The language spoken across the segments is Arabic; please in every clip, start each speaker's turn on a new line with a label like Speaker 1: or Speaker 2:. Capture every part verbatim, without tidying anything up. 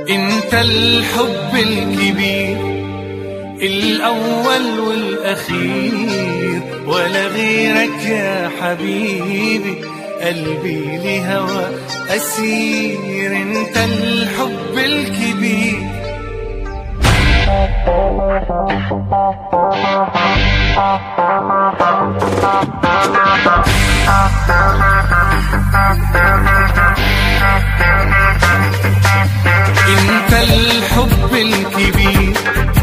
Speaker 1: انت الحب الكبير الأول والأخير، ولا غيرك يا حبيبي، قلبي لهوى أسير. انت الحب الكبير. انت الحب الكبير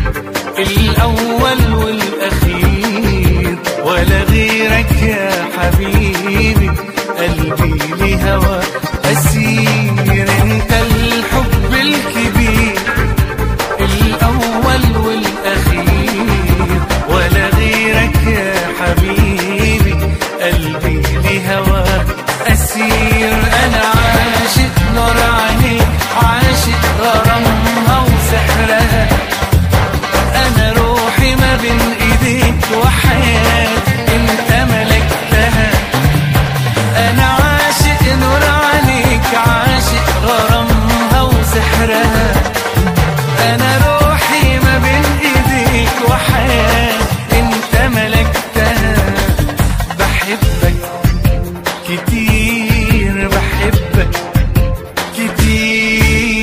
Speaker 1: الأول والأخير، ولا غيرك يا حبيبي، قلبي لهوى أسير. انت الحب الكبير الأول والأخير، ولا غيرك يا حبيبي، قلبي لهوى أسير. أنا عاشق نور عينيك، عاشق غرامها وسحرها، أنا روحي ما بين إيديك وحياتي أنت ملكتها. أنا عاشق نور عينيك، عاشق غرامها وسحرها، أنا روحي ما بين إيديك وحياتي أنت ملكتها. بحبك كتير، بحبك كتير.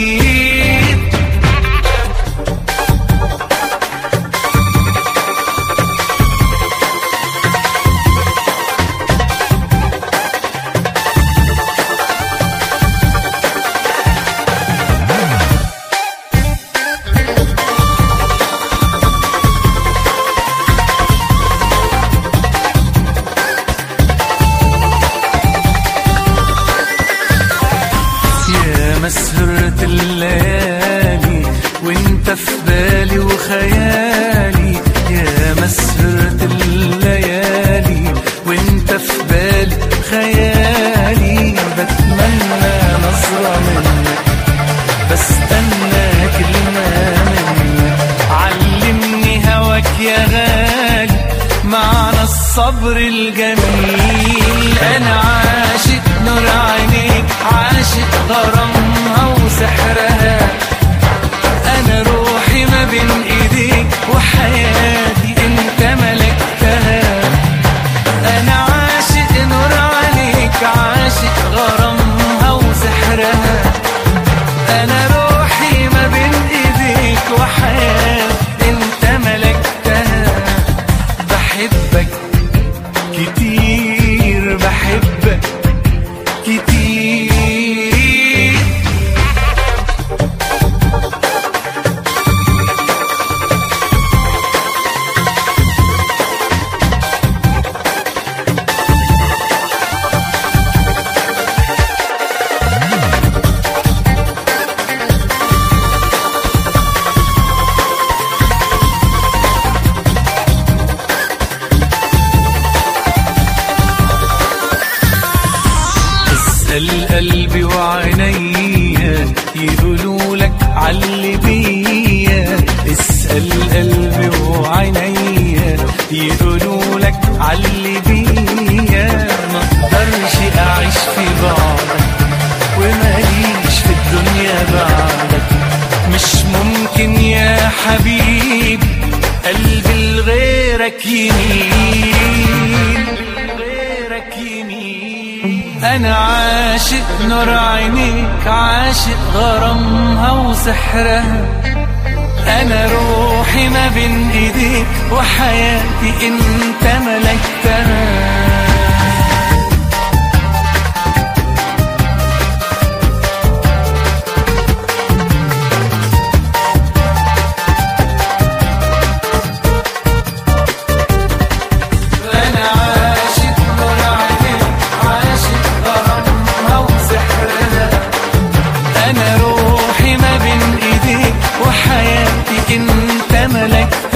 Speaker 1: مسهرة الليالي وانت في بالي وخيالي، يا مسهرة الليالي وانت في بالي خيالي. بتمنى نظرة منك، بستنى كلمة منك، علمني هواك يا غالي، معنى الصبر الجميل. أنا عاشق نور عينيك، عاشق غرامها وسحرها، أنا روحي ما بين إيديك وحياتي أنت ملكتها. أنا عاشق نور عينيك، عاشق غرامها وسحرها، أنا روحي ما بين إيديك وحياتي أنت ملكتها. بحبك كتير، بحبك كتير. اسأل قلبي وعينيا يقولوا لك علي بيا، اسأل قلبي وعينيا يقولوا لك علي بيا. ما اقدرش اعيش في بعدك وماليش في الدنيا بعدك، مش ممكن يا حبيبي قلبي لغيرك يميل، غيرك يميل. أنا عاشق نور عينيك، عاشق غرامها وسحرها، أنا روحي ما بين إيديك وحياتي أنت ملكتها. أنا روحي ما بين إيديك وحياتي أنت ملكتها.